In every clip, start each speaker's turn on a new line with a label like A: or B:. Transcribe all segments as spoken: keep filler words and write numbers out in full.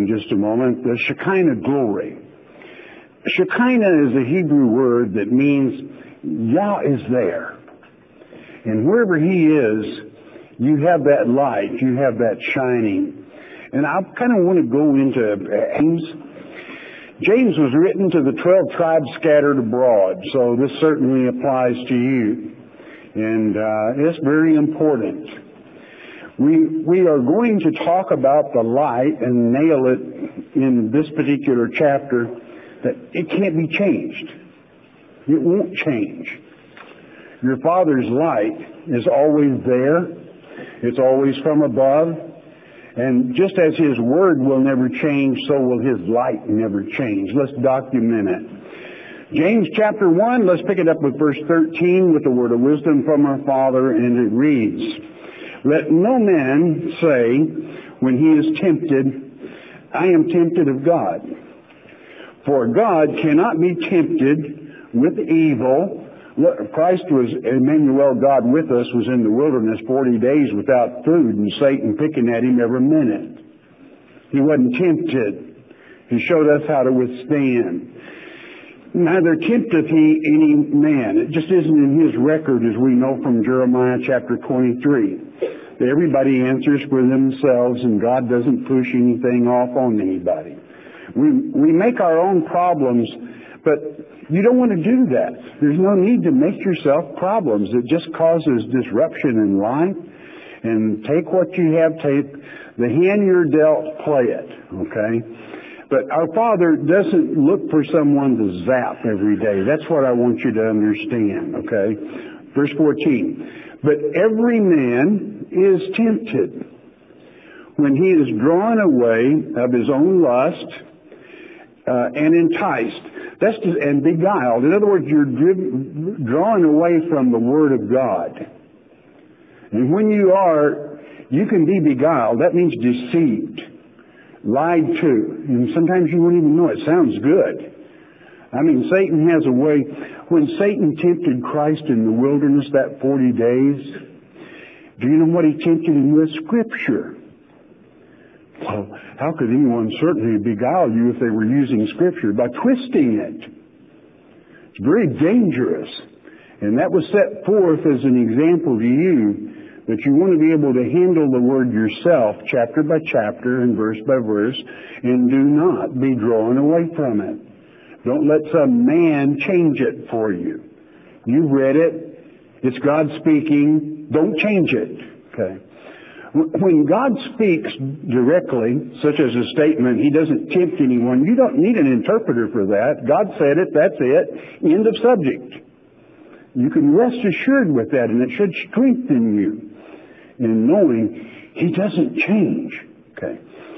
A: in just a moment, the Shekinah glory. Shekinah is a Hebrew word that means Yah is there. And wherever He is, you have that light, you have that shining. And I kind of want to go into James. James was written to the twelve tribes scattered abroad, so this certainly applies to you. And uh, it's very important. We we are going to talk about the light and nail it in this particular chapter, that it can't be changed. It won't change. Your Father's light is always there. It's always from above. And just as His Word will never change, so will His light never change. Let's document it. James chapter one, let's pick it up with verse thirteen with the word of wisdom from our Father, and it reads, "Let no man say when he is tempted, I am tempted of God. For God cannot be tempted with evil." Christ was, Emmanuel, God with us, was in the wilderness forty days without food, and Satan picking at Him every minute. He wasn't tempted. He showed us how to withstand. Neither tempteth He any man. It just isn't in His record, as we know from Jeremiah chapter twenty-three. Everybody answers for themselves, and God doesn't push anything off on anybody. We, we make our own problems, but you don't want to do that. There's no need to make yourself problems. It just causes disruption in life. And take what you have, take the hand you're dealt, play it, okay? But our Father doesn't look for someone to zap every day. That's what I want you to understand, okay? Verse fourteen, "But every man is tempted when he is drawn away of his own lust uh, and enticed." That's just, and beguiled. In other words, you're driven, drawn away from the Word of God. And when you are, you can be beguiled. That means deceived, lied to. And sometimes you won't even know it. Sounds good. I mean, Satan has a way. When Satan tempted Christ in the wilderness that forty days, do you know what he tempted him with? Scripture. Well, how could anyone certainly beguile you if they were using Scripture? By twisting it. It's very dangerous. And that was set forth as an example to you, that you want to be able to handle the Word yourself, chapter by chapter and verse by verse, and do not be drawn away from it. Don't let some man change it for you. You've read it. It's God speaking. Don't change it. Okay. When God speaks directly, such as a statement, He doesn't tempt anyone, you don't need an interpreter for that. God said it, that's it. End of subject. You can rest assured with that, and it should strengthen you in knowing He doesn't change. Okay.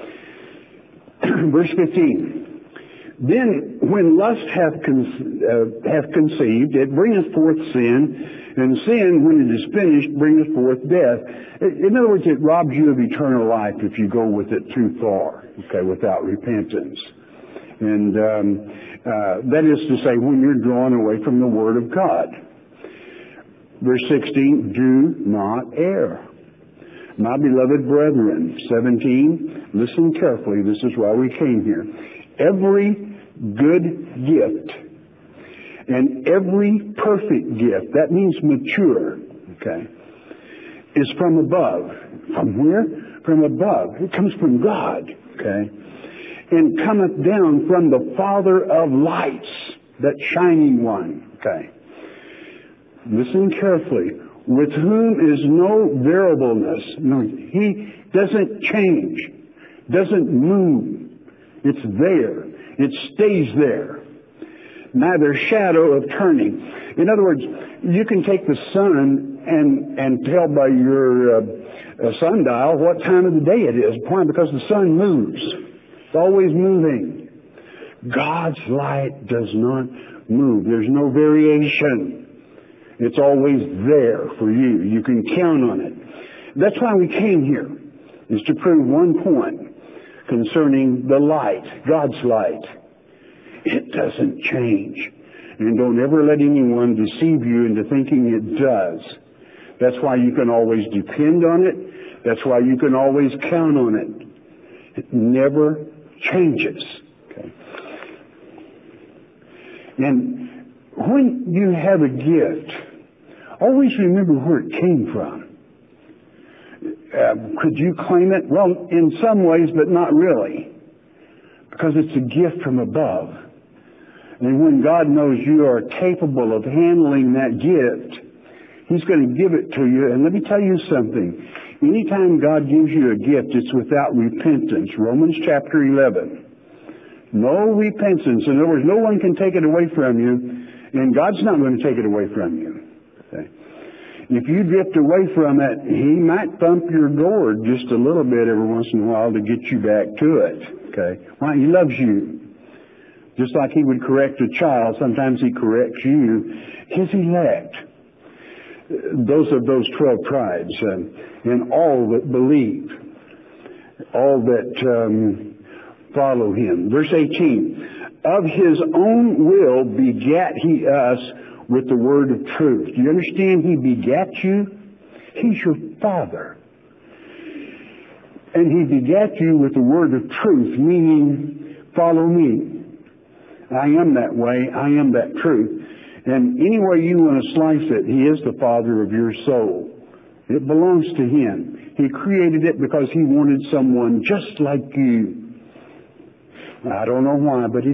A: Verse fifteen. "Then when lust hath, con- uh, hath conceived, it bringeth forth sin, and sin, when it is finished, bringeth forth death." In other words, it robs you of eternal life if you go with it too far, okay, without repentance. And um, uh, that is to say, when you're drawn away from the Word of God. Verse sixteen, "Do not err. My beloved brethren," seventeen, listen carefully, this is why we came here. "Every good gift and every perfect gift," that means mature, okay, "is from above." From where? From above. It comes from God, okay, "and cometh down from the Father of lights," that shining one, okay. Listen carefully. "With whom is no variableness." No, He doesn't change, doesn't move. It's there. It stays there. "Neither shadow of turning." In other words, you can take the sun and and tell by your uh, uh, sundial what time of the day it is. Why? Because the sun moves. It's always moving. God's light does not move. There's no variation. It's always there for you. You can count on it. That's why we came here, is to prove one point concerning the light, God's light. It doesn't change. And don't ever let anyone deceive you into thinking it does. That's why you can always depend on it. That's why you can always count on it. It never changes. Okay. And when you have a gift, always remember where it came from. Uh, could you claim it? Well, in some ways, but not really. Because it's a gift from above. And when God knows you are capable of handling that gift, He's going to give it to you. And let me tell you something. Anytime God gives you a gift, it's without repentance. Romans chapter eleven. No repentance. In other words, no one can take it away from you, and God's not going to take it away from you. Okay. If you drift away from it, He might thump your gourd just a little bit every once in a while to get you back to it. Okay. Why? He loves you. Just like He would correct a child, sometimes He corrects you. His elect, those of those twelve tribes, and, and all that believe, all that um, follow Him. Verse eighteen, of His own will begat He us with the word of truth. Do you understand? He begat you. He's your Father. And He begat you with the word of truth, meaning, follow me. I am that way. I am that truth. And any way you want to slice it, He is the Father of your soul. It belongs to Him. He created it because He wanted someone just like you. I don't know why, but He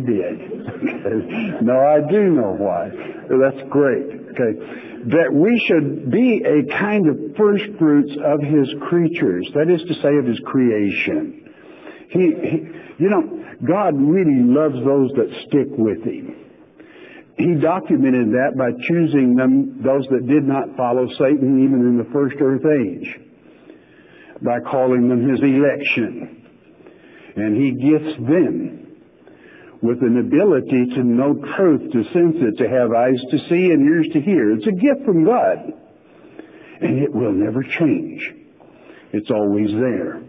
A: did. No, I do know why. That's great. Okay. That we should be a kind of first fruits of His creatures. That is to say, of His creation. He, he you know, God really loves those that stick with Him. He documented that by choosing them, those that did not follow Satan even in the first earth age, by calling them His election. And He gifts them with an ability to know truth, to sense it, to have eyes to see and ears to hear. It's a gift from God. And it will never change. It's always there.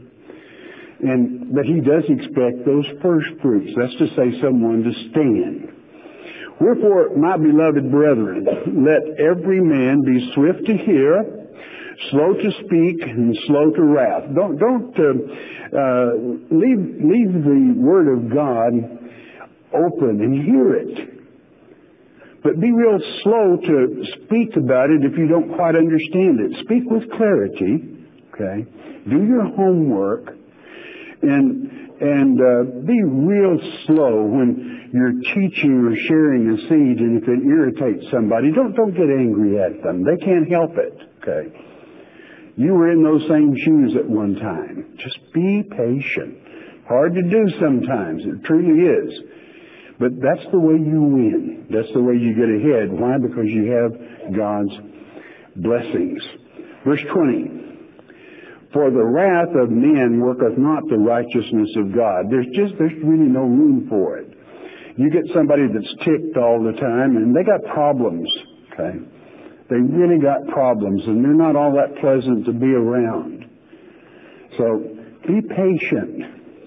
A: And but He does expect those first fruits, that's to say, someone to stand. Wherefore, my beloved brethren, let every man be swift to hear, slow to speak, and slow to wrath. Don't don't uh, uh, leave leave the word of God open and hear it. But be real slow to speak about it if you don't quite understand it. Speak with clarity. Okay, do your homework, and and uh, be real slow when you're teaching or sharing a seed, and if it irritates somebody, don't don't get angry at them. They can't help it. Okay. You were in those same shoes at one time. Just be patient. Hard to do sometimes. It truly is. But that's the way you win. That's the way you get ahead. Why? Because you have God's blessings. Verse twenty. For the wrath of men worketh not the righteousness of God. There's just, there's really no room for it. You get somebody that's ticked all the time, and they got problems, okay? They really got problems, and they're not all that pleasant to be around. So be patient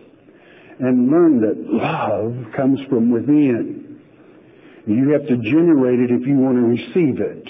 A: and learn that love comes from within. You have to generate it if you want to receive it.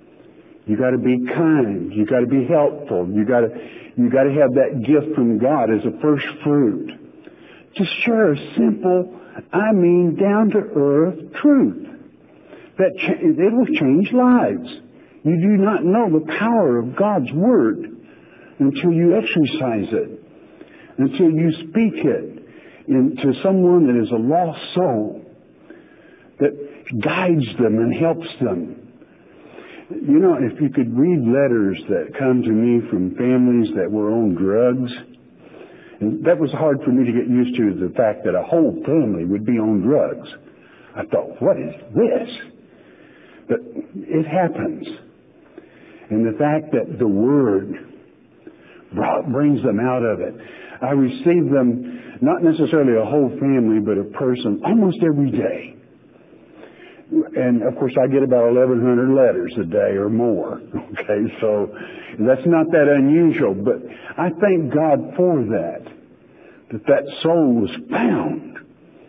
A: You got to be kind. You got to be helpful. You got to you got to have that gift from God as a first fruit. Just share a simple, I mean, down to earth truth that ch- it will change lives. You do not know the power of God's word until you exercise it, until you speak it into someone that is a lost soul, that guides them and helps them. You know, if you could read letters that come to me from families that were on drugs, and that was hard for me to get used to, the fact that a whole family would be on drugs. I thought, what is this? But it happens. And the fact that the Word brought, brings them out of it. I receive them, not necessarily a whole family, but a person almost every day. And, of course, I get about eleven hundred letters a day or more. Okay, so that's not that unusual. But I thank God for that, that that soul was found.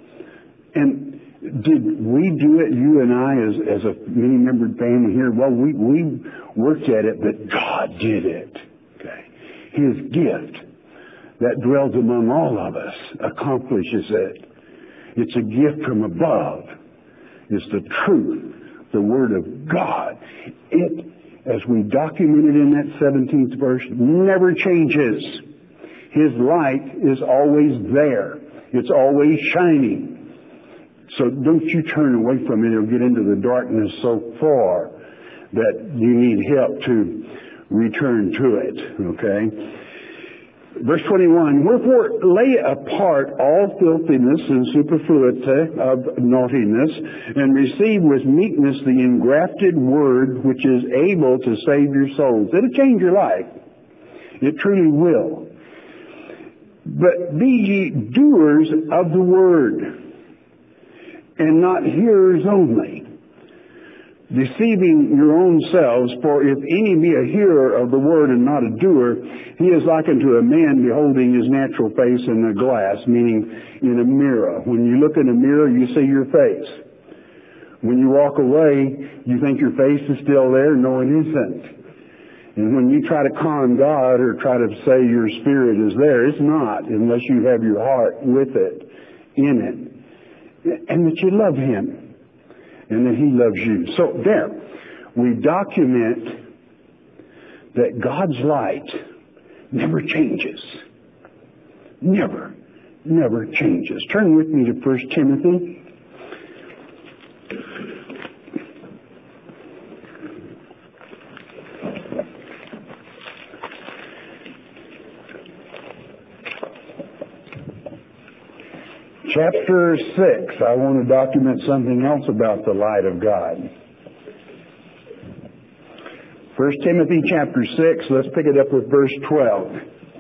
A: And did we do it, you and I, as, as a many-membered family here? Well, we, we worked at it, but God did it. Okay, His gift. that dwells among all of us accomplishes it. It's a gift from above. It's the truth, the Word of God. It, as we documented in that seventeenth verse, never changes. His light is always there. It's always shining. So don't you turn away from it or get into the darkness so far that you need help to return to it, okay? Verse twenty-one, wherefore lay apart all filthiness and superfluity of naughtiness, and receive with meekness the engrafted word which is able to save your souls. It'll change your life. It truly will. But be ye doers of the word, and not hearers only, deceiving your own selves. For if any be a hearer of the word and not a doer, he is like unto a man beholding his natural face in a glass, meaning in a mirror. When you look in a mirror, you see your face. When you walk away, you think your face is still there. No, it isn't. And when you try to con God or try to say your spirit is there, it's not, unless you have your heart with it, in it, and that you love Him, and that He loves you. So there, we document that God's light never changes. Never, never changes. Turn with me to First Timothy. Chapter six, I want to document something else about the light of God. First Timothy chapter six, let's pick it up with verse twelve.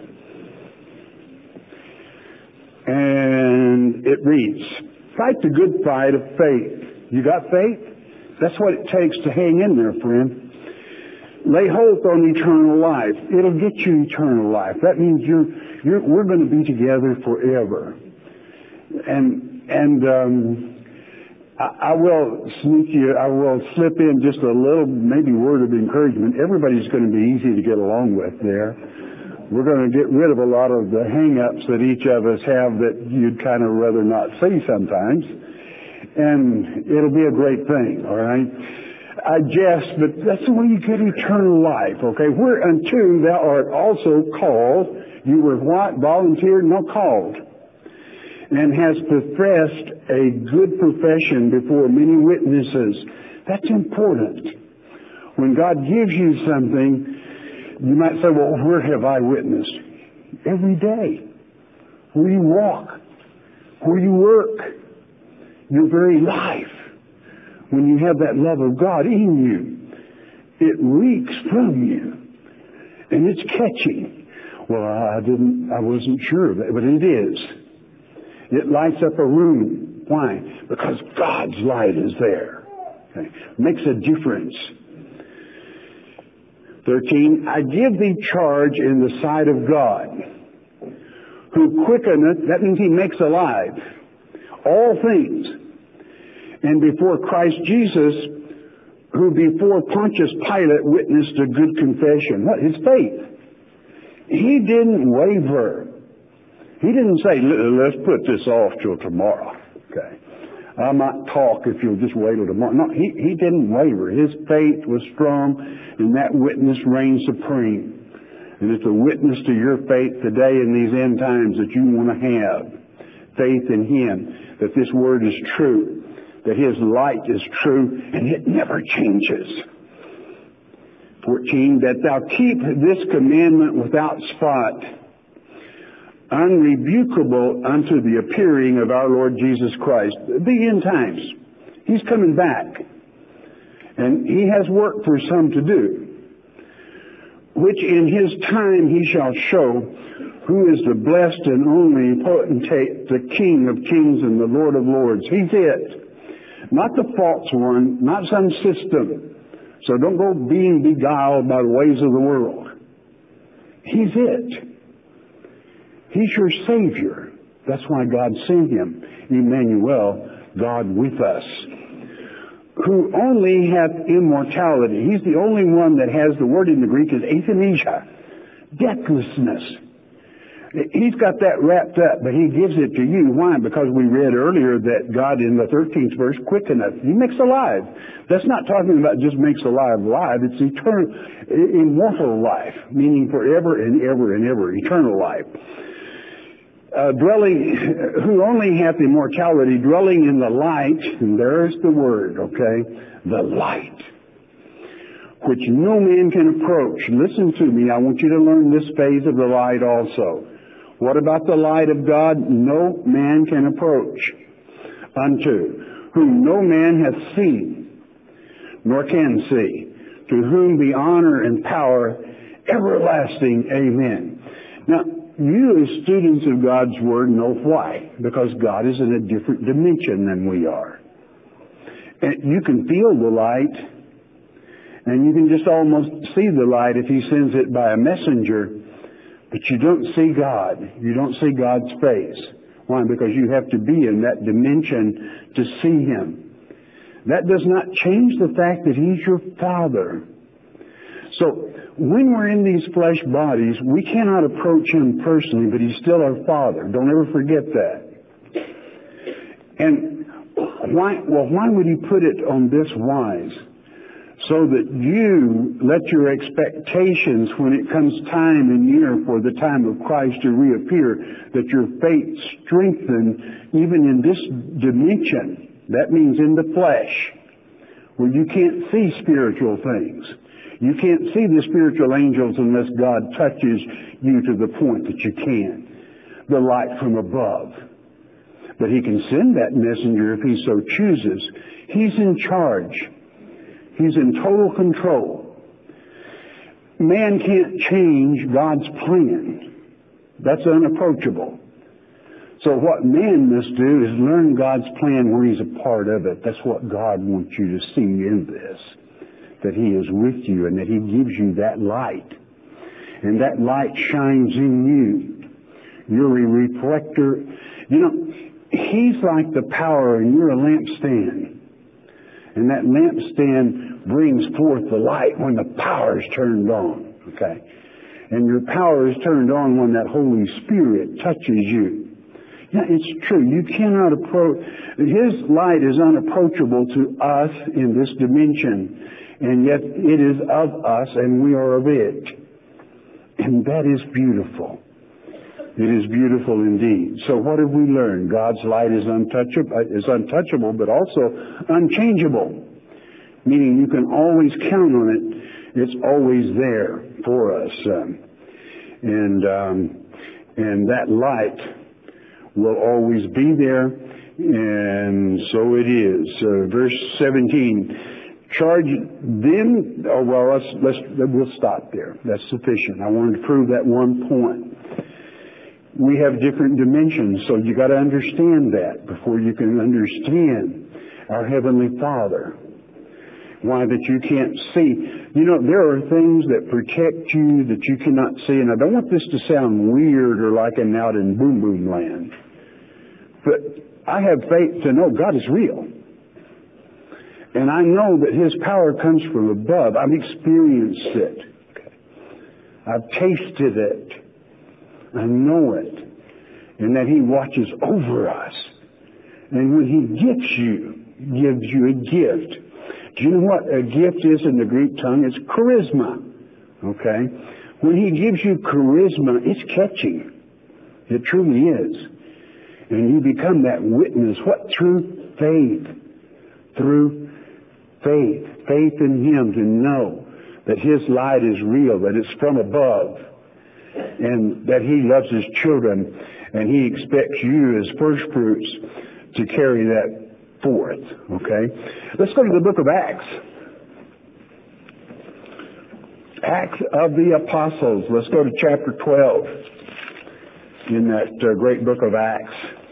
A: And it reads, fight the good fight of faith. You got faith? That's what it takes to hang in there, friend. Lay hold on eternal life. It'll get you eternal life. That means you're, you're, we're going to be together forever. And and um, I, I will sneak you. I will slip in just a little, maybe word of encouragement. Everybody's going to be easy to get along with there. We're going to get rid of a lot of the hang-ups that each of us have that you'd kind of rather not see sometimes, and it'll be a great thing. All right. I jest, but that's the way you get eternal life. Okay. Whereunto thou art also called. You were what? Volunteered, no called. And has professed a good profession before many witnesses. That's important. When God gives you something, you might say, well, where have I witnessed? Every day. Where you walk. Where you work. Your very life. When you have that love of God in you, it reeks from you. And it's catching. Well, I didn't, I wasn't sure of that, but it is. It lights up a room. Why? Because God's light is there. Okay. Makes a difference. thirteen, I give thee charge in the sight of God, who quickeneth, that means He makes alive, all things, and before Christ Jesus, who before Pontius Pilate witnessed a good confession. What? His faith. He didn't waver. He didn't say, let's put this off till tomorrow. Okay. I might talk if you'll just wait till tomorrow. No, he, he didn't waver. His faith was strong, and that witness reigned supreme. And it's a witness to your faith today in these end times that you want to have. Faith in Him, that this Word is true, that His light is true, and it never changes. fourteen, that thou keep this commandment without spot, unrebukable unto the appearing of our Lord Jesus Christ. The end times. He's coming back. And He has work for some to do, which in His time He shall show who is the blessed and only potentate, the King of kings and the Lord of lords. He's it. Not the false one, not some system. So don't go being beguiled by the ways of the world. He's it. He's your Savior. That's why God sent Him. Emmanuel, God with us. Who only hath immortality. He's the only one that has, the word in the Greek is athanasia. Deathlessness. He's got that wrapped up, but he gives it to you. Why? Because we read earlier that God in the thirteenth verse quickeneth. He makes alive. That's not talking about just makes alive alive. It's eternal, immortal life, meaning forever and ever and ever, eternal life. Uh, dwelling, who only hath immortality, dwelling in the light, and there's the word, okay? The light, which no man can approach. Listen to me. I want you to learn this phase of the light also. What about the light of God? No man can approach unto, whom no man hath seen, nor can see, to whom be honor and power everlasting. Amen. Now, you as students of God's Word know why. Because God is in a different dimension than we are. And you can feel the light, and you can just almost see the light if He sends it by a messenger. But you don't see God. You don't see God's face. Why? Because you have to be in that dimension to see Him. That does not change the fact that He's your Father. So, when we're in these flesh bodies, we cannot approach Him personally, but He's still our Father. Don't ever forget that. And why, well, why would He put it on this wise? So that you let your expectations, when it comes time and year for the time of Christ to reappear, that your faith strengthen even in this dimension. That means in the flesh, where you can't see spiritual things. You can't see the spiritual angels unless God touches you to the point that you can. The light from above. But He can send that messenger if He so chooses. He's in charge. He's in total control. Man can't change God's plan. That's unapproachable. So what man must do is learn God's plan where He's a part of it. That's what God wants you to see in this. That He is with you and that He gives you that light. And that light shines in you. You're a reflector. You know, He's like the power and you're a lampstand. And that lampstand brings forth the light when the power is turned on. Okay? And your power is turned on when that Holy Spirit touches you. Yeah, it's true. You cannot approach. His light is unapproachable to us in this dimension. And yet it is of us and we are of it. And that is beautiful. It is beautiful indeed. So what have we learned? God's light is untouchable, is untouchable, but also unchangeable. Meaning you can always count on it. It's always there for us. Um, and, um, and that light will always be there. And so it is. Uh, verse seventeen. Charge them, oh, well, let's, let's, we'll stop there. That's sufficient. I wanted to prove that one point. We have different dimensions, so you got to understand that before you can understand our Heavenly Father. Why that you can't see. You know, there are things that protect you that you cannot see, and I don't want this to sound weird or like I'm out in boom boom land. But I have faith to know God is real. And I know that His power comes from above. I've experienced it. Okay. I've tasted it. I know it. And that He watches over us. And when He gets you, gives you a gift. Do you know what a gift is in the Greek tongue? It's charisma. Okay? When He gives you charisma, it's catching. It truly is. And you become that witness. What? Through faith. Through faith. Faith in Him to know that His light is real, that it's from above, and that He loves His children, and He expects you as first fruits to carry that forth. Okay? Let's go to the book of Acts. Acts of the Apostles. Let's go to chapter twelve in that uh, great book of Acts.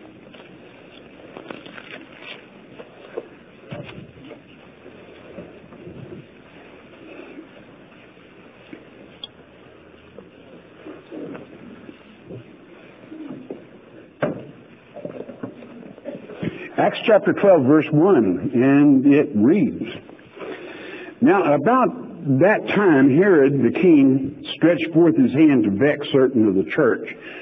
A: Acts chapter twelve, verse one, and it reads, Now about that time Herod the king stretched forth his hand to vex certain of the church,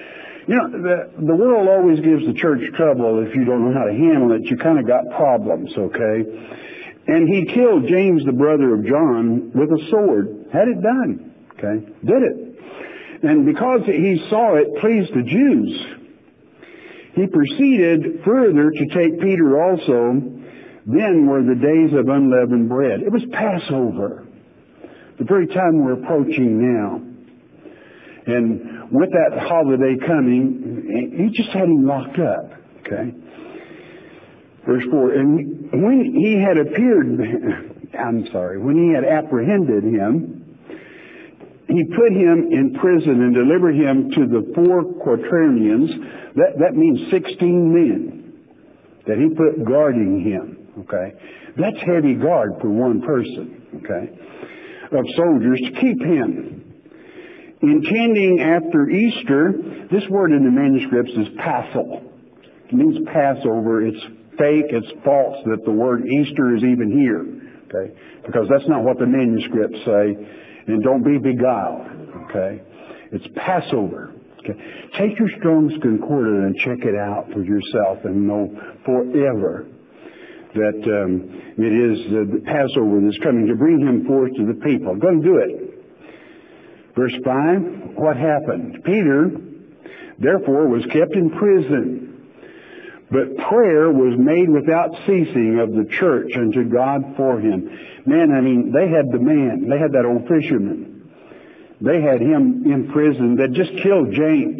A: You know, the, the world always gives the church trouble if you don't know how to handle it. You kind of got problems, okay? And he killed James, the brother of John, with a sword. Had it done, okay? Did it. And because he saw it pleased the Jews, he proceeded further to take Peter also. Then were the days of unleavened bread. It was Passover, the very time we're approaching now. And with that holiday coming, he just had him locked up, okay? Verse four, and when he had appeared, I'm sorry, when he had apprehended him, he put him in prison and delivered him to the four quaternions. That, that means sixteen men that he put guarding him, okay? That's heavy guard for one person, okay, of soldiers to keep him. Intending after Easter, this word in the manuscripts is Paschal. It means Passover. It's fake, it's false that the word Easter is even here, okay? Because that's not what the manuscripts say. And don't be beguiled, okay? It's Passover. Okay? Take your Strong's Concordance and check it out for yourself and know forever that um, it is the Passover that's coming to bring him forth to the people. Go and do it. Verse five, what happened? Peter, therefore, was kept in prison, but prayer was made without ceasing of the church unto God for him. Man, I mean, they had the man. They had that old fisherman. They had him in prison that just killed James.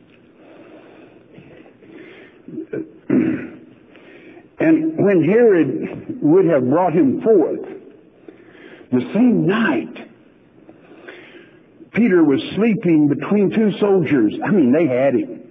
A: And when Herod would have brought him forth, the same night, Peter was sleeping between two soldiers. I mean, they had him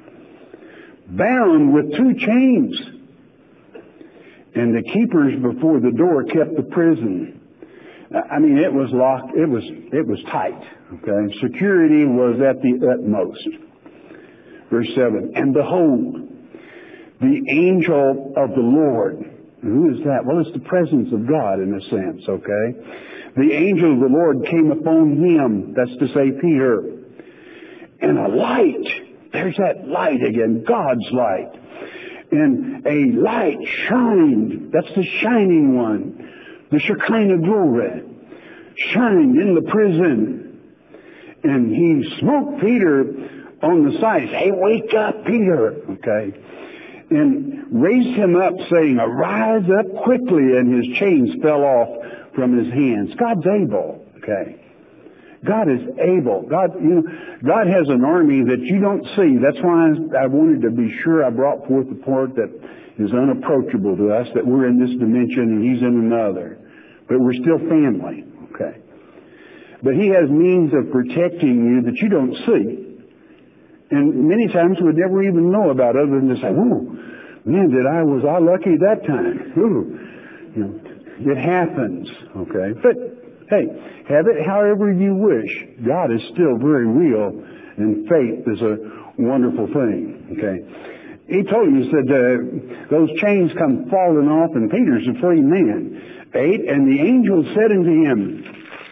A: bound with two chains. And the keepers before the door kept the prison. I mean, it was locked. It was it was tight. Okay, security was at the utmost. Verse seven. And behold, the angel of the Lord. And who is that? Well, it's the presence of God in a sense. Okay, the angel of the Lord came upon him. That's to say, Peter. And a light. There's that light again. God's light. And a light shined. That's the shining one. The Shekinah glory shined in the prison. And he smote Peter on the side. Hey, wake up, Peter. Okay. And raised him up, saying, arise up quickly. And his chains fell off from his hands. God's able. Okay. God is able. God, you know, God has an army that you don't see. That's why I wanted to be sure I brought forth the part that is unapproachable to us, that we're in this dimension and he's in another. But we're still family. Okay. But he has means of protecting you that you don't see. And many times we'd never even know about other than to say, "Ooh, man, did I, was I lucky that time?" Ooh. You know, it happens. Okay. But hey, have it however you wish. God is still very real, and faith is a wonderful thing. Okay, he told him, he said, uh, those chains come falling off, and Peter's a free man. Eight, and the angel said unto him,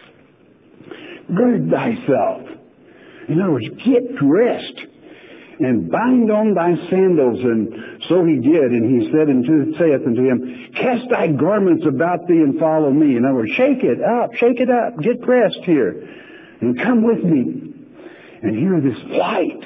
A: gird thyself. In other words, get dressed and bind on thy sandals. And so he did, and he said unto, saith unto him, cast thy garments about thee and follow me. In other words, shake it up, shake it up, get dressed here, and come with me. And hear this light.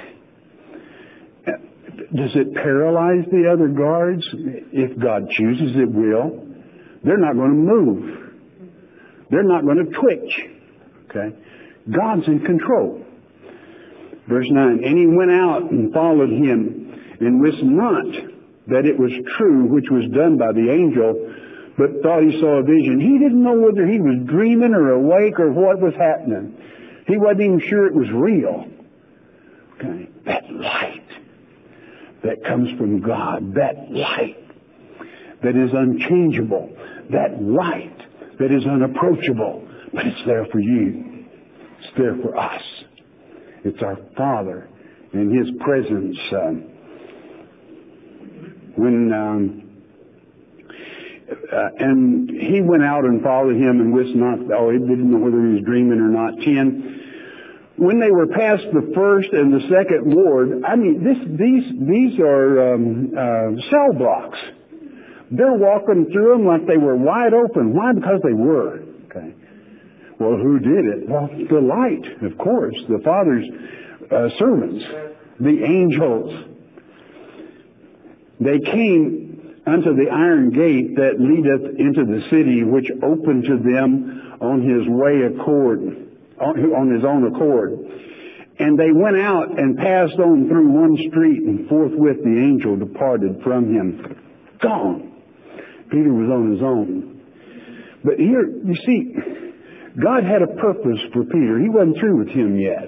A: Does it paralyze the other guards? If God chooses, it will. They're not going to move. They're not going to twitch. Okay? God's in control. Verse nine, and he went out and followed him, and wist not that it was true which was done by the angel, but thought he saw a vision. He didn't know whether he was dreaming or awake or what was happening. He wasn't even sure it was real. Okay, that light that comes from God, that light that is unchangeable, that light that is unapproachable, but it's there for you. It's there for us. It's our Father in His presence. Um, when um, uh, and he went out and followed him, and wist not. Oh, he didn't know whether he was dreaming or not. Ten. when they were past the first and the second ward, I mean, this, these these are um, uh, cell blocks. They're walking through them like they were wide open. Why? Because they were. Okay. Well, who did it? Well, the light, of course, the Father's uh, servants, the angels. They came unto the iron gate that leadeth into the city, which opened to them on his way accord, on his own accord. And they went out and passed on through one street, and forthwith the angel departed from him. Gone. Peter was on his own. But here, you see, God had a purpose for Peter. He wasn't through with him yet.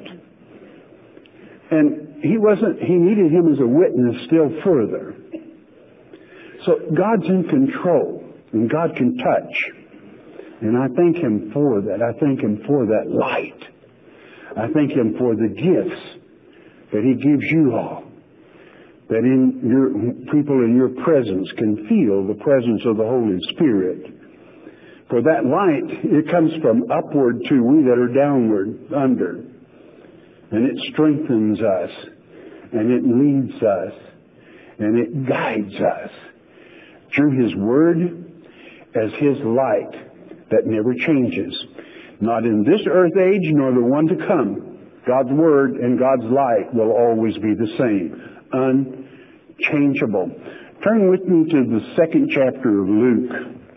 A: And he wasn't, he needed him as a witness still further. So God's in control, and God can touch. And I thank him for that. I thank him for that light. I thank him for the gifts that he gives you all. That in your people in your presence can feel the presence of the Holy Spirit. For that light, it comes from upward to we that are downward, under. And it strengthens us, and it leads us, and it guides us through his word as his light that never changes. Not in this earth age nor the one to come. God's word and God's light will always be the same. Unchangeable. Turn with me to the second chapter of Luke.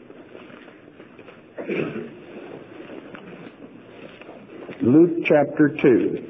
A: Luke chapter two.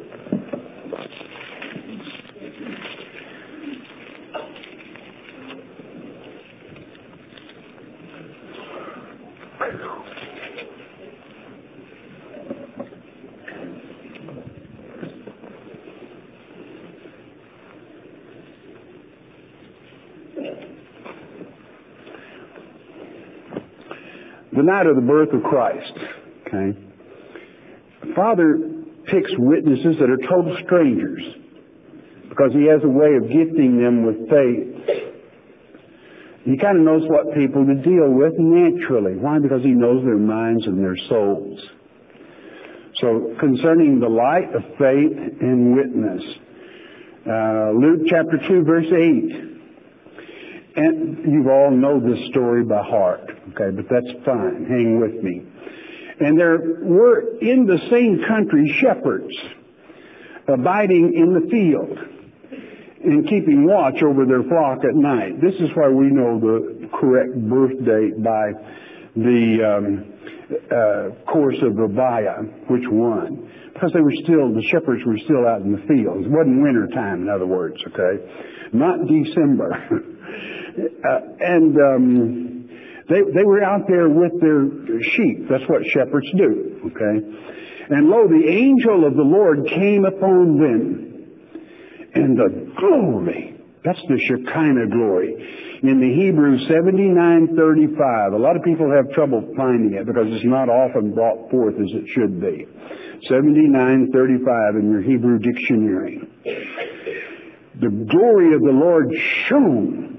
A: The night of the birth of Christ. Okay. Father picks witnesses that are total strangers because he has a way of gifting them with faith. He kind of knows what people to deal with naturally. Why? Because he knows their minds and their souls. So concerning the light of faith and witness, uh, Luke chapter two verse eight. And you all know this story by heart, okay, but that's fine. Hang with me. And there were in the same country shepherds abiding in the field and keeping watch over their flock at night. This is why we know the correct birth date by the um, uh, course of Abiah, which one. Because they were still, the shepherds were still out in the fields. It wasn't winter time, in other words, okay? Not December. Uh, and um, they they were out there with their sheep. That's what shepherds do, okay? And lo, the angel of the Lord came upon them. And the glory, that's the Shekinah glory. In the Hebrew, seventy-nine thirty-five. A lot of people have trouble finding it because it's not often brought forth as it should be. seventy-nine thirty-five in your Hebrew dictionary. The glory of the Lord shone.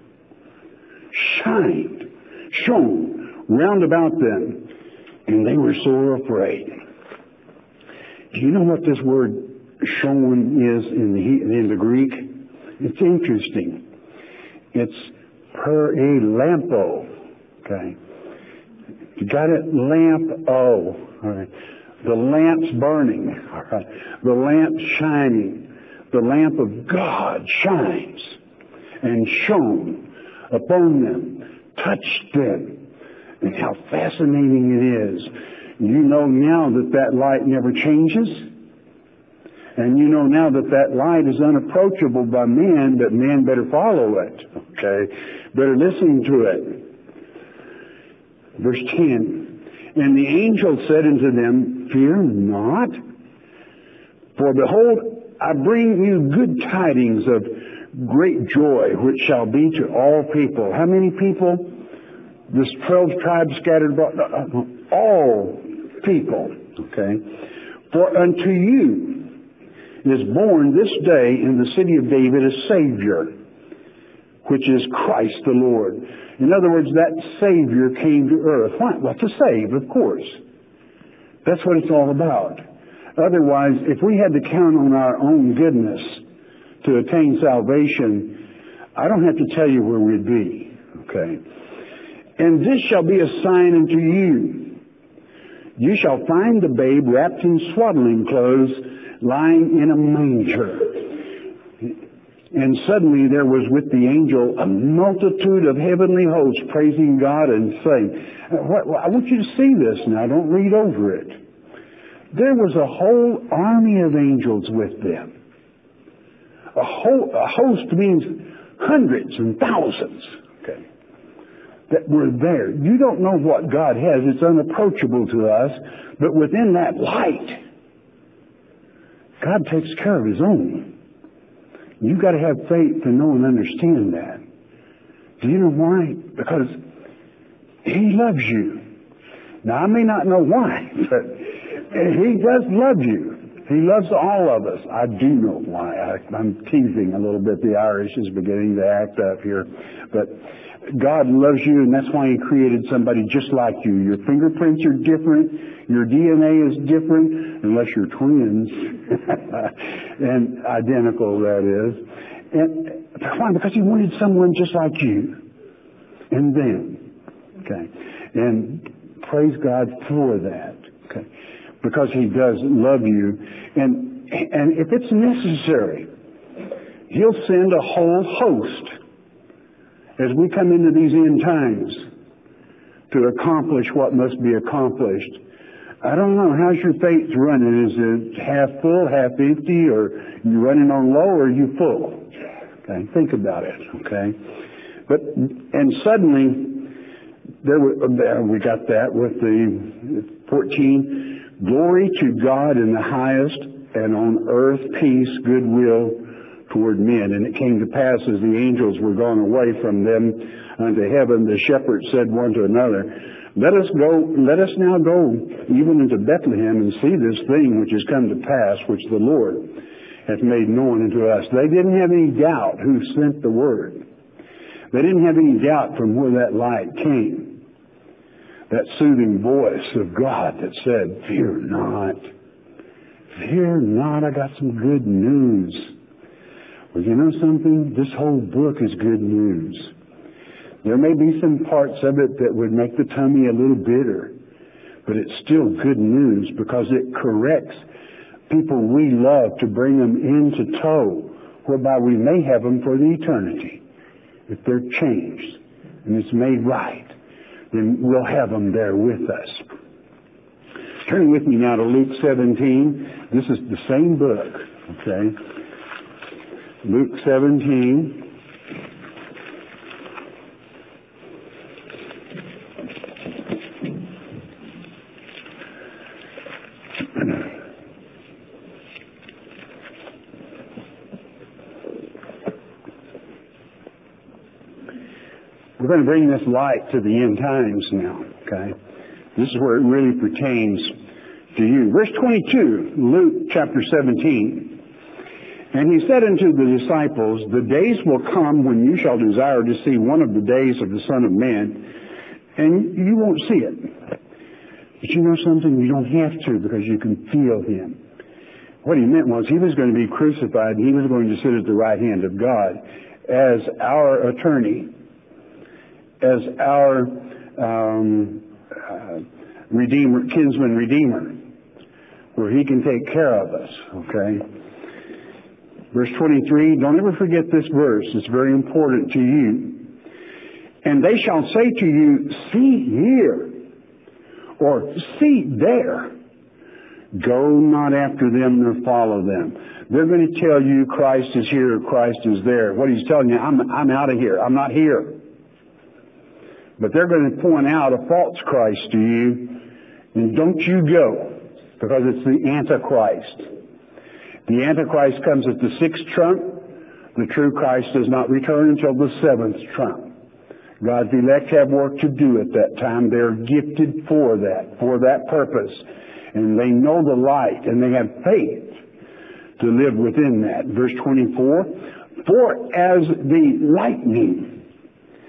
A: Shined, shone round about them, and they were sore afraid. Do you know what this word shone is in the in the Greek? It's interesting. It's per a lampo. Okay, you got it? Lamp o. All right, the lamp's burning. All right, the lamp's shining. The lamp of God shines and shone upon them, touched them, and how fascinating it is. You know now that that light never changes, and you know now that that light is unapproachable by man, but man better follow it, okay? Better listen to it. Verse ten, and the angel said unto them, fear not, for behold, I bring you good tidings of great joy, which shall be to all people. How many people? This twelve tribes scattered abroad. All people. Okay. For unto you is born this day in the city of David a Savior, which is Christ the Lord. In other words, that Savior came to earth. Why? Well, to save, of course. That's what it's all about. Otherwise, if we had to count on our own goodness to attain salvation, I don't have to tell you where we'd be. Okay? And this shall be a sign unto you. You shall find the babe wrapped in swaddling clothes, lying in a manger. And suddenly there was with the angel a multitude of heavenly hosts praising God and saying, I want you to see this now, don't read over it. There was a whole army of angels with them. A, whole, a host means hundreds and thousands, okay, that were there. You don't know what God has. It's unapproachable to us. But within that light, God takes care of His own. You've got to have faith to know and understand that. Do you know why? Because He loves you. Now, I may not know why, but He does love you. He loves all of us. I do know why. I, I'm teasing a little bit. The Irish is beginning to act up here. But God loves you, and that's why He created somebody just like you. Your fingerprints are different. Your D N A is different, unless you're twins. And identical, that is. And why? Because He wanted someone just like you. And them. Okay. And praise God for that. Okay. Because He does love you. And, and if it's necessary, He'll send a whole host as we come into these end times to accomplish what must be accomplished. I don't know. How's your faith running? Is it half full, half empty, or you running on low, or are you full? Okay, think about it. Okay, but and suddenly there were, we got that with the fourteen. Glory to God in the highest, and on earth peace, goodwill toward men. And it came to pass as the angels were gone away from them unto heaven, the shepherds said one to another, Let us go, let us now go even into Bethlehem and see this thing which has come to pass, which the Lord hath made known unto us. They didn't have any doubt who sent the word. They didn't have any doubt from where that light came. That soothing voice of God that said, Fear not. Fear not, I got some good news. Well, you know something? This whole book is good news. There may be some parts of it that would make the tummy a little bitter, but it's still good news because it corrects people we love to bring them into tow, whereby we may have them for the eternity. If they're changed and it's made right, then we'll have them there with us. Turn with me now to Luke seventeen. This is the same book, okay? Luke seventeen. We're going to bring this light to the end times now, okay? This is where it really pertains to you. Verse twenty-two, Luke chapter seventeen. And He said unto the disciples, The days will come when you shall desire to see one of the days of the Son of Man, and you won't see it. But you know something? You don't have to, because you can feel Him. What He meant was He was going to be crucified, and He was going to sit at the right hand of God as our attorney, as our um, uh, redeemer, kinsman redeemer, where He can take care of us, okay? Verse twenty-three, don't ever forget this verse. It's very important to you. And they shall say to you, See here, or see there. Go not after them nor follow them. They're going to tell you Christ is here or Christ is there. What He's telling you, I'm, I'm out of here. I'm not here. But they're going to point out a false Christ to you, and don't you go, because it's the Antichrist. The Antichrist comes at the sixth trump. The true Christ does not return until the seventh trump. God's elect have work to do at that time. They're gifted for that, for that purpose. And they know the light, and they have faith to live within that. Verse twenty-four, For as the lightning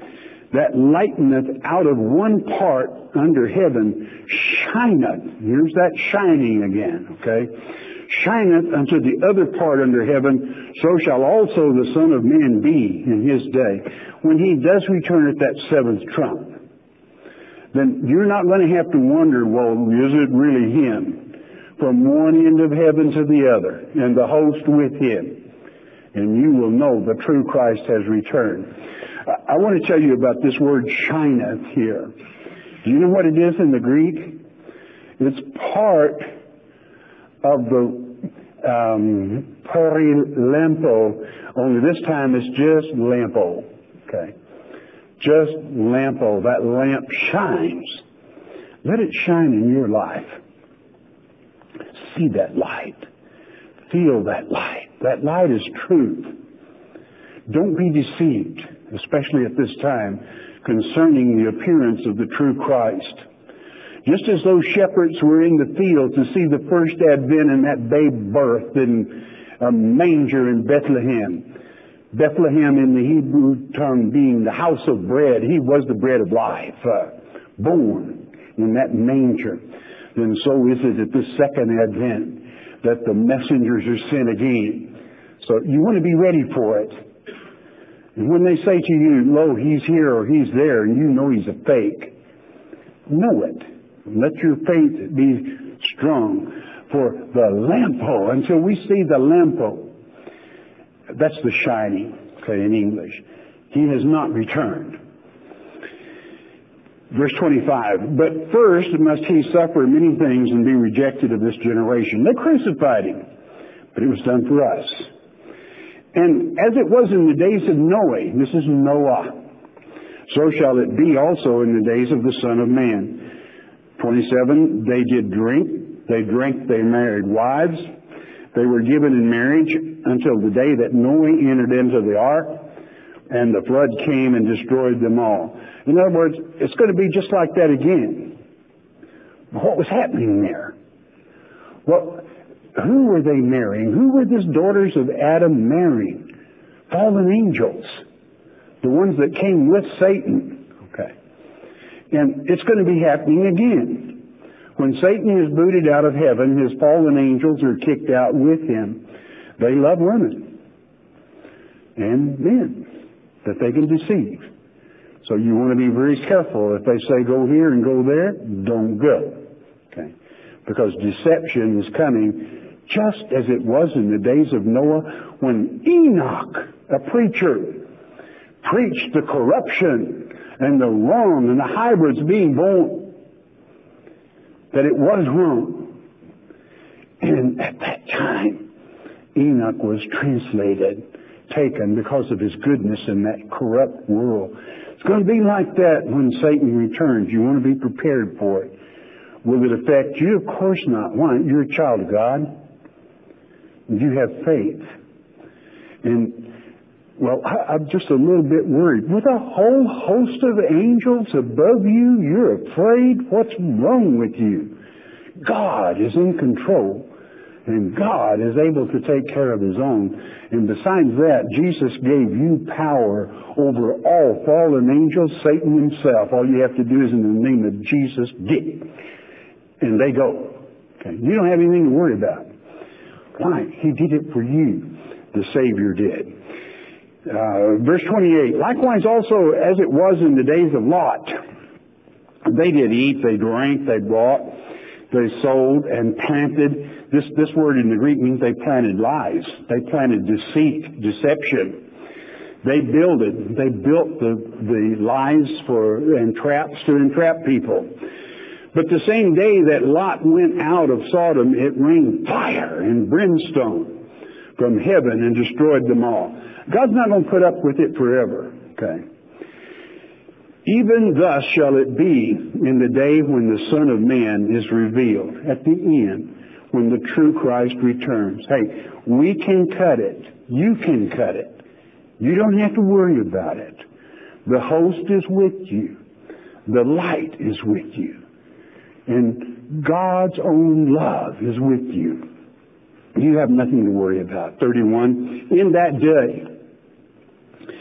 A: that lighteneth out of one part under heaven, shineth. Here's that shining again, okay? Shineth unto the other part under heaven, so shall also the Son of Man be in his day. When he does return at that seventh trump, then you're not going to have to wonder, well, is it really him? From one end of heaven to the other, and the host with him. And you will know the true Christ has returned. I want to tell you about this word shineth here. Do you know what it is in the Greek? It's part of the um, perilempo, only this time it's just lampo. Okay. Just lampo. That lamp shines. Let it shine in your life. See that light. Feel that light. That light is truth. Don't be deceived, especially at this time, concerning the appearance of the true Christ. Just as those shepherds were in the field to see the first advent and that babe birth in a manger in Bethlehem. Bethlehem in the Hebrew tongue being the house of bread. He was the bread of life, uh, born in that manger. Then so is it at this second advent that the messengers are sent again. So you want to be ready for it. And when they say to you, lo, he's here or he's there, and you know he's a fake, know it. Let your faith be strong. For the lampo, until we see the lampo, that's the shining, okay, in English. He has not returned. Verse twenty-five, but first must he suffer many things and be rejected of this generation. They crucified him, but it was done for us. And as it was in the days of Noah, this is Noah, so shall it be also in the days of the Son of Man. twenty-seven, they did drink, they drank, they married wives, they were given in marriage until the day that Noah entered into the ark, and the flood came and destroyed them all. In other words, it's going to be just like that again. What was happening there? Well, who were they marrying? Who were these daughters of Adam marrying? Fallen angels. The ones that came with Satan. Okay. And it's going to be happening again. When Satan is booted out of heaven, his fallen angels are kicked out with him. They love women and men that they can deceive. So you want to be very careful. If they say go here and go there, don't go. Okay? Because deception is coming just as it was in the days of Noah when Enoch, a preacher, preached the corruption and the wrong and the hybrids being born. That it was wrong. And at that time, Enoch was translated, taken because of his goodness in that corrupt world. It's going to be like that when Satan returns. You want to be prepared for it. Will it affect you? Of course not. Why? You're a child of God. You have faith. And, well, I, I'm just a little bit worried. With a whole host of angels above you, you're afraid? What's wrong with you? God is in control. And God is able to take care of his own. And besides that, Jesus gave you power over all fallen angels, Satan himself. All you have to do is in the name of Jesus, get. And they go. Okay. You don't have anything to worry about. Why? He did it for you. The Savior did. Uh, verse twenty-eight, likewise also as it was in the days of Lot. They did eat, they drank, they bought, they sold and planted. This, this word in the Greek means they planted lies. They planted deceit, deception. They builded, they built the, the lies for, and traps to entrap people. But the same day that Lot went out of Sodom, it rained fire and brimstone from heaven and destroyed them all. God's not going to put up with it forever. Okay. Even thus shall it be in the day when the Son of Man is revealed. At the end, when the true Christ returns. Hey, we can cut it. You can cut it. You don't have to worry about it. The host is with you. The light is with you. And God's own love is with you. You have nothing to worry about. thirty-one, in that day,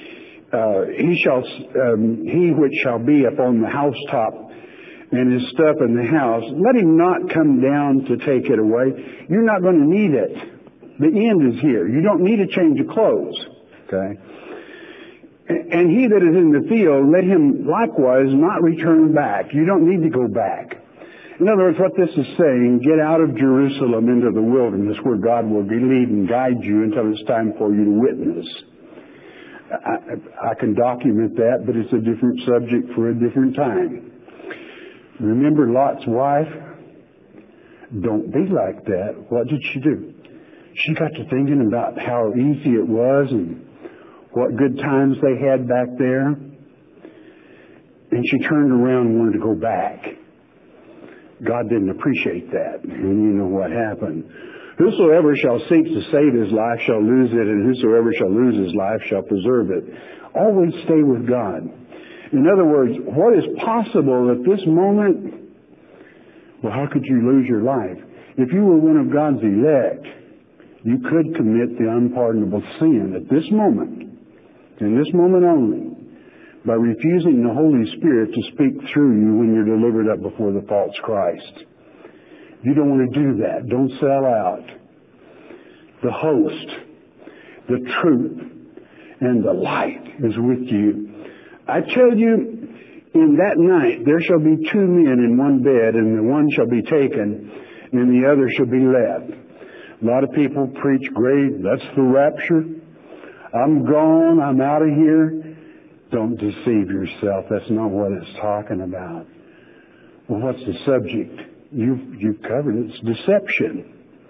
A: uh, he shall, um, he which shall be upon the housetop and his stuff in the house, let him not come down to take it away. You're not going to need it. The end is here. You don't need a change of clothes. Okay? And he that is in the field, let him likewise not return back. You don't need to go back. In other words, what this is saying, get out of Jerusalem into the wilderness where God will lead and guide you until it's time for you to witness. I, I can document that, but it's a different subject for a different time. Remember Lot's wife? Don't be like that. What did she do? She got to thinking about how easy it was and what good times they had back there. And she turned around and wanted to go back. God didn't appreciate that. And you know what happened. Whosoever shall seek to save his life shall lose it, and whosoever shall lose his life shall preserve it. Always stay with God. In other words, what is possible at this moment? Well, how could you lose your life? If you were one of God's elect, you could commit the unpardonable sin at this moment, in this moment only, by refusing the Holy Spirit to speak through you when you're delivered up before the false Christ. You don't want to do that. Don't sell out. The host, the truth, and the light is with you. I tell you, in that night there shall be two men in one bed, and the one shall be taken, and the other shall be left. A lot of people preach, great, that's the rapture. I'm gone, I'm out of here. Don't deceive yourself. That's not what it's talking about. Well, what's the subject? You've, you've covered it. It's deception.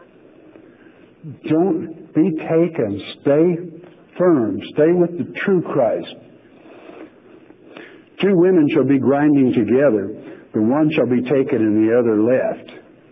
A: Don't be taken. Stay firm. Stay with the true Christ. Two women shall be grinding together. The one shall be taken and the other left.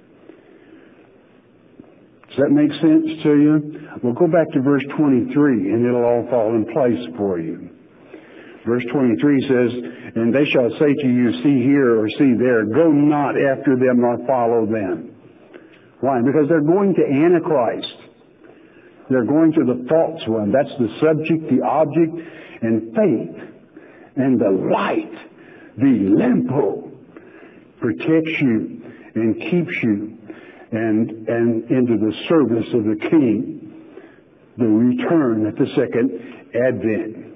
A: Does that make sense to you? Well, go back to verse twenty-three and it'll all fall in place for you. Verse twenty-three says, and they shall say to you, see here or see there. Go not after them nor follow them. Why? Because they're going to Antichrist. They're going to the false one. That's the subject, the object, and faith. And the light, the lampo, protects you and keeps you and, and into the service of the King, the return at the second advent.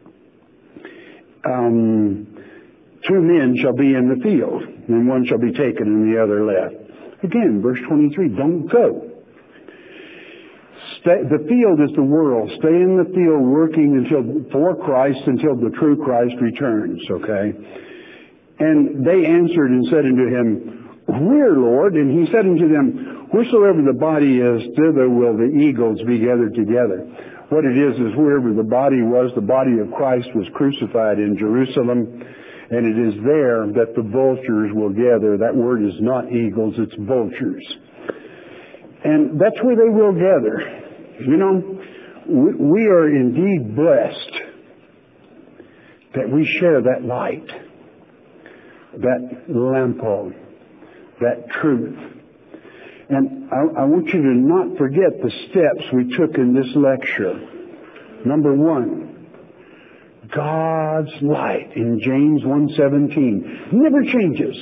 A: Um, two men shall be in the field, and one shall be taken and the other left. Again, verse twenty-three, don't go. Stay, the field is the world. Stay in the field working until for Christ until the true Christ returns, okay? And they answered and said unto him, where, Lord? And he said unto them, wheresoever the body is, thither will the eagles be gathered together. What it is is wherever the body was, the body of Christ was crucified in Jerusalem, and it is there that the vultures will gather. That word is not eagles, it's vultures. And that's where they will gather. You know, we, we are indeed blessed that we share that light, that lampo, that truth. And I, I want you to not forget the steps we took in this lecture. Number one, God's light in James one seventeen never changes.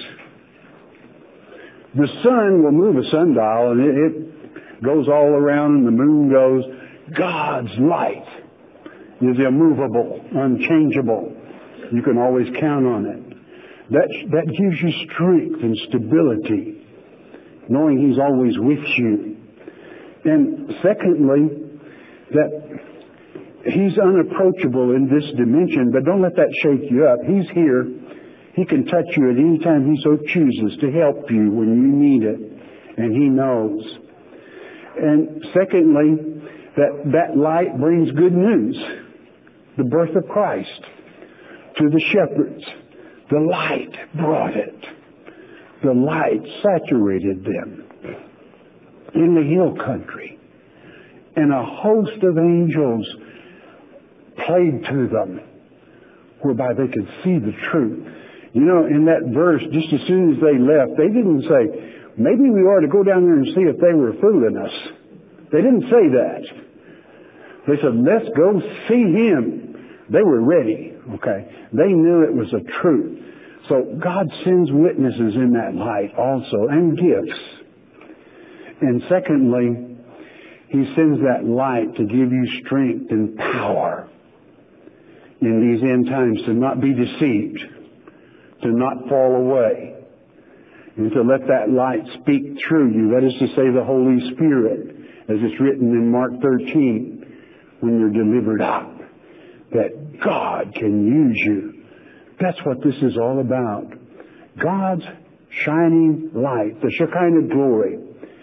A: The sun will move a sundial and it, it goes all around and the moon goes. God's light is immovable, unchangeable. You can always count on it. That, that gives you strength and stability, knowing He's always with you. And secondly, that He's unapproachable in this dimension, but don't let that shake you up. He's here. He can touch you at any time He so chooses to help you when you need it, and He knows. And secondly, that that light brings good news, the birth of Christ to the shepherds. The light brought it. The light saturated them in the hill country. And a host of angels played to them, whereby they could see the truth. You know, in that verse, just as soon as they left, they didn't say, maybe we ought to go down there and see if they were fooling us. They didn't say that. They said, let's go see Him. They were ready, okay? They knew it was a truth. So God sends witnesses in that light also, and gifts. And secondly, He sends that light to give you strength and power in these end times to not be deceived, to not fall away, and to let that light speak through you. That is to say, the Holy Spirit, as it's written in Mark thirteen, when you're delivered up, that God can use you. That's what this is all about. God's shining light, the Shekinah glory.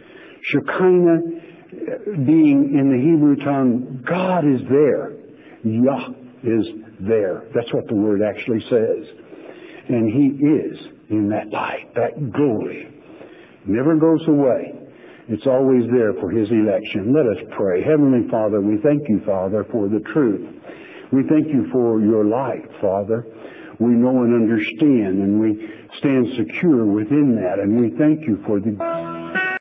A: Shekinah being in the Hebrew tongue, God is there. Yah is there. That's what the word actually says. And He is in that light, that glory. Never goes away. It's always there for His election. Let us pray. Heavenly Father, we thank You, Father, for the truth. We thank You for Your light, Father. We know and understand, and we stand secure within that, and we thank You for the